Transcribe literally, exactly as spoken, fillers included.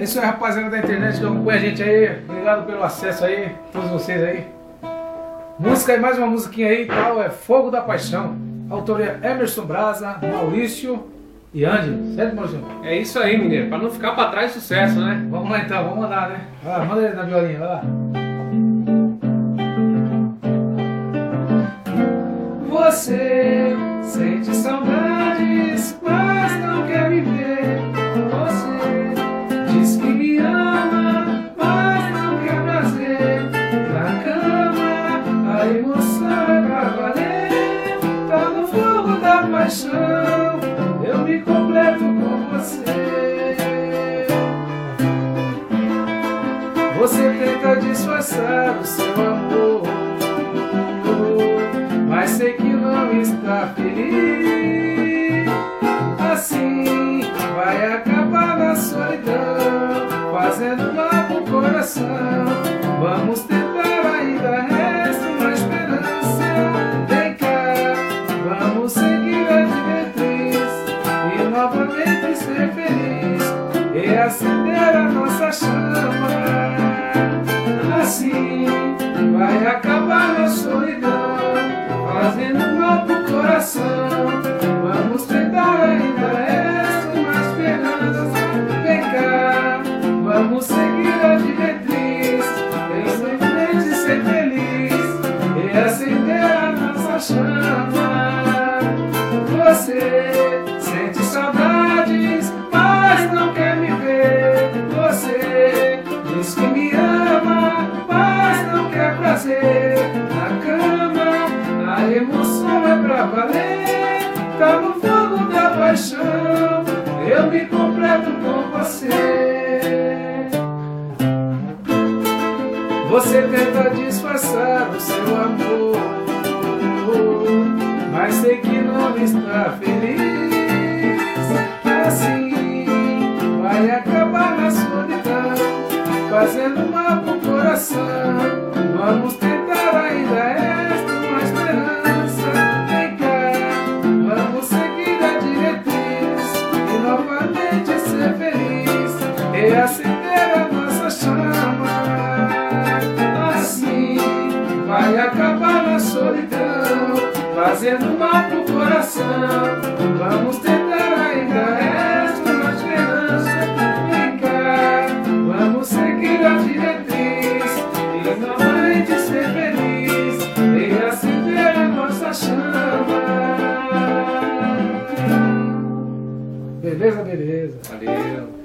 É isso aí, rapaziada da internet que acompanha a gente aí. Obrigado pelo acesso aí, todos vocês aí. Música aí, mais uma musiquinha aí e tal, é Fogo da Paixão. Autoria Emerson Brasa, Maurício e Ângelo. Certo, Maurício? É isso aí, mineiro, pra não ficar pra trás, sucesso, né? Vamos lá então, vamos mandar, né? Vai lá, manda ele na violinha, vai lá. Você sente saudades, mas não quer me ver. Você diz que me ama, mas não quer prazer. Na cama, a emoção é pra valer. Tá no fogo da paixão, eu me completo com você. Você tenta disfarçar o seu amor, mas sei que não está feliz. Assim vai acabar na solidão, fazendo mal pro coração. Vamos tentar, ainda resta uma esperança. Vem cá, vamos seguir a diretriz e novamente ser feliz e acender a nossa chama. Assim vai acabar na solidão, fazendo mal pro coração. Vamos tentar, ainda resta uma esperança. Vem cá, vamos seguir a diretriz e simplesmente ser feliz e acender a nossa chama. Você sente saudades, mas não quer me ver. Você diz que me ama, mas não quer prazer. Na cama, a emoção é pra valer. Tá no fogo da paixão, eu me completo com você. Você tenta disfarçar o seu amor, mas sei que não está feliz. Assim vai acabar na solidão, fazendo mal pro coração. Vamos tentar, ainda resta uma esperança. Vem cá, vamos seguir a diretriz e novamente ser feliz e acender a nossa chama. Assim vai acabar na solidão, fazendo mal pro coração. Vamos tentar, ainda resta uma esperança. Vem cá, vamos seguir a diretriz e novamente ser feliz e acender a nossa chama. Beleza, beleza. Valeu.